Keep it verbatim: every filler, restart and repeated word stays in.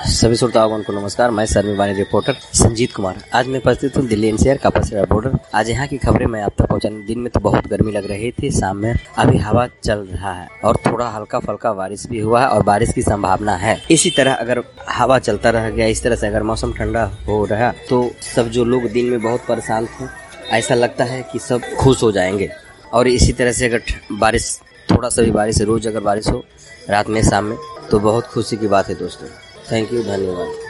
सभी श्रोताओं को नमस्कार। मैं सर्ववाणी रिपोर्टर संजीत कुमार आज मैं उपस्थित हूँ दिल्ली एनसीआर कापासीरा बॉर्डर। आज यहाँ की खबरें मैं आप तक पहुँचाने। दिन में तो बहुत गर्मी लग रही थी, शाम में अभी हवा चल रहा है और थोड़ा हल्का फुल्का बारिश भी हुआ है और बारिश की संभावना है। इसी तरह अगर हवा चलता रह गया, इस तरह से अगर मौसम ठंडा हो रहा तो सब जो लोग दिन में बहुत परेशान थे, ऐसा लगता है कि सब खुश हो जाएंगे। और इसी तरह से अगर बारिश, थोड़ा सा भी बारिश, रोज अगर बारिश हो रात में शाम में, तो बहुत खुशी की बात है दोस्तों। थैंक यू, धन्यवाद।